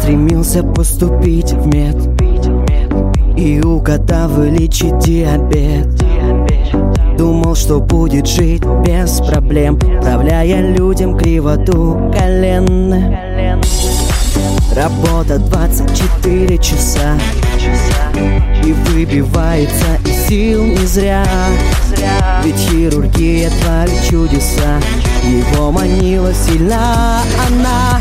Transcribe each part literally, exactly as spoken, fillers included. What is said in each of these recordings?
стремился поступить в мед и угадав вылечить диабет. Думал, что будет жить без проблем, управляя людям кривоту колен. Работа двадцать четыре часа и выбивается из сил не зря. Ведь хирургия творит чудеса, его манила сильна она.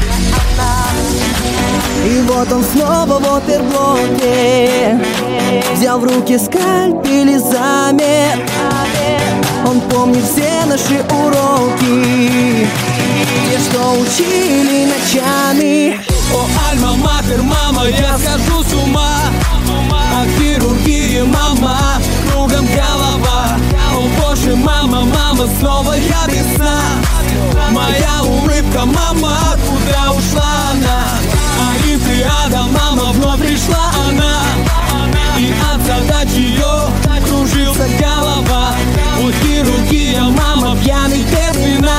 И вот он снова в оперблоке, взял в руки скальпель и замер. Он помнит все наши уроки, те, что учили ночами. О, альма-матер, мама, я схожу с ума от хирургии, мама, кругом голова. О боже, мама, мама, снова я без сна. Моя улыбка, мама, куда ушла она? Олимпиада, мама, вновь пришла она. И от задач ее кружился голова. О, хирургия, мама, пьяный без вина.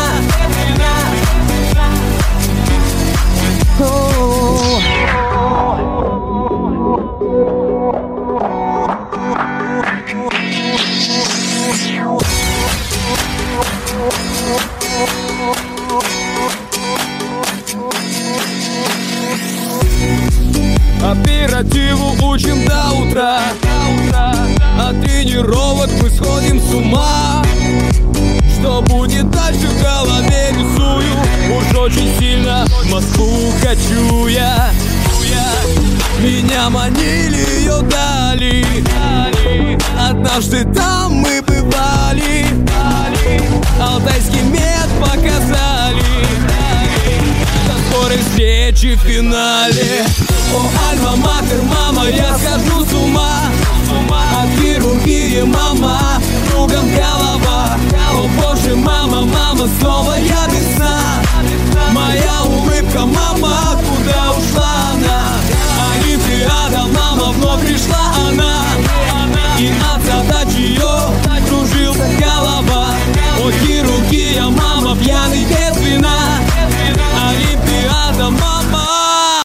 Оперативу учим до утра, от тренировок мы сходим с ума. Что будет дальше, в голове рисую. Уж очень сильно в Москву хочу я. Меня манили, ее дали. Однажды там мы бывали, алтайский мед показали. До скорой встречи в финале. О, альма-матер, мама, я схожу с ума